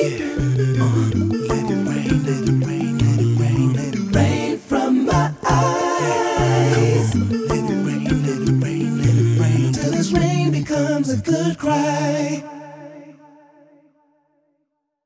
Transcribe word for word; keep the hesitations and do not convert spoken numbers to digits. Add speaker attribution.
Speaker 1: Let it rain, let it rain, let it rain, let it rain from my eyes. Let it rain, let it rain, let it rain till this rain becomes a good cry.